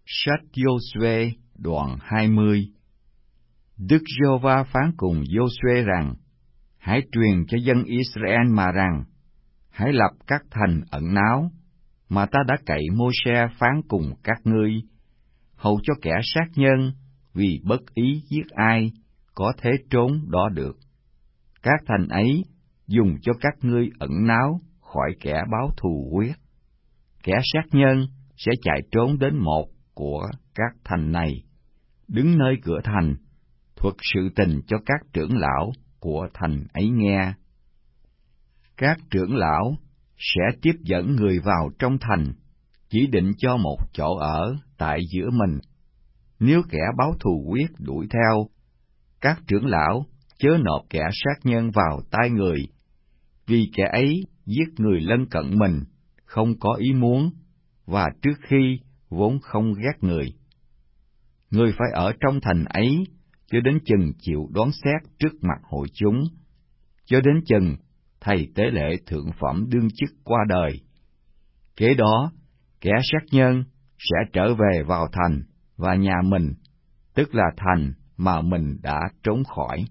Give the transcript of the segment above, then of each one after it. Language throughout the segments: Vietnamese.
Sách Giô-suê đoạn 20. Đức Giê-hô-va phán cùng Giô-suê rằng: Hãy truyền cho dân Israel mà rằng: Hãy lập các thành ẩn náu mà ta đã cậy Mô-se phán cùng các ngươi, hầu cho kẻ sát nhân vì bất ý giết ai có thể trốn đó được. Các thành ấy dùng cho các ngươi ẩn náu khỏi kẻ báo thù quyết. Kẻ sát nhân sẽ chạy trốn đến một của các thành này, đứng nơi cửa thành, thuật sự tình cho các trưởng lão của thành ấy nghe. Các trưởng lão sẽ tiếp dẫn người vào trong thành, chỉ định cho một chỗ ở tại giữa mình. Nếu kẻ báo thù quyết đuổi theo, các trưởng lão chớ nộp kẻ sát nhân vào tay người, vì kẻ ấy giết người lân cận mình, không có ý muốn, và trước khi vốn không ghét người. Người phải ở trong thành ấy cho đến chừng chịu đoán xét trước mặt hội chúng, cho đến chừng thầy tế lễ thượng phẩm đương chức qua đời. Kế đó, kẻ sát nhân sẽ trở về vào thành và nhà mình, tức là thành mà mình đã trốn khỏi.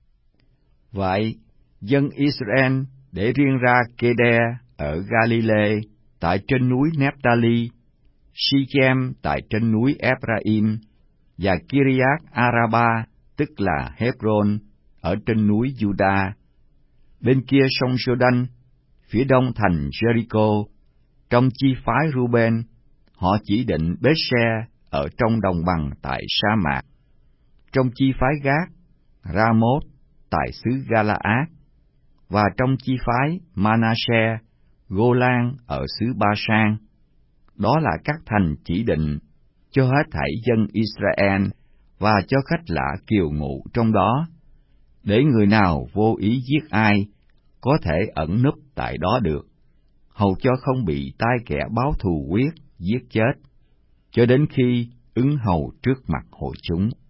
Vậy, dân Israel để riêng ra Kê-đe ở Ga-li-lê tại trên núi Nép-ta-li, Si-chem tại trên núi Ép-ra-im, và Ki-ri-át-a-ra-ba, tức là Hép-rôn, ở trên núi Giu-đa. Bên kia sông Giô-đanh, phía đông thành Giê-ri-cô, trong chi phái Ru-ben, họ chỉ định Bết-se ở trong đồng bằng tại sa mạc. Trong chi phái Gát, Ra-mốt tại xứ Ga-la-át, và trong chi phái Ma-na-se, Gô-lan ở xứ Ba-sang. Đó là các thành chỉ định cho hết thảy dân Israel và cho khách lạ kiều ngụ trong đó, để người nào vô ý giết ai có thể ẩn núp tại đó được, hầu cho không bị tai kẻ báo thù quyết giết chết, cho đến khi ứng hầu trước mặt hội chúng.